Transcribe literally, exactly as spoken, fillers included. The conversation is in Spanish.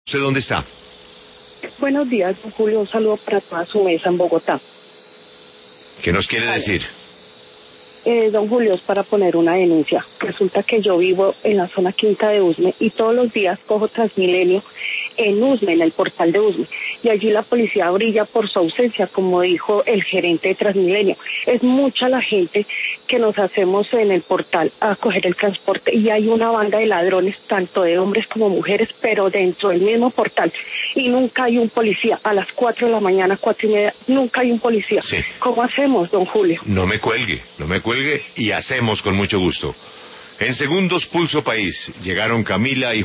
¿Usted dónde está? Buenos días, don Julio. Un saludo para toda su mesa en Bogotá. ¿Qué nos quiere decir? Eh, don Julio, es para poner una denuncia. Resulta que yo vivo en la zona quinta de Usme y todos los días cojo Transmilenio en Usme, en el portal de Usme. Y allí la policía brilla por su ausencia, como dijo el gerente de Transmilenio. Es mucha la gente que nos hacemos en el portal a coger el transporte y hay una banda de ladrones, tanto de hombres como mujeres, pero dentro del mismo portal. Y nunca hay un policía. A las cuatro de la mañana, cuatro y media, nunca hay un policía. Sí. ¿Cómo hacemos, don Julio? No me cuelgue, no me cuelgue y hacemos con mucho gusto. En segundos, Pulso País, llegaron Camila y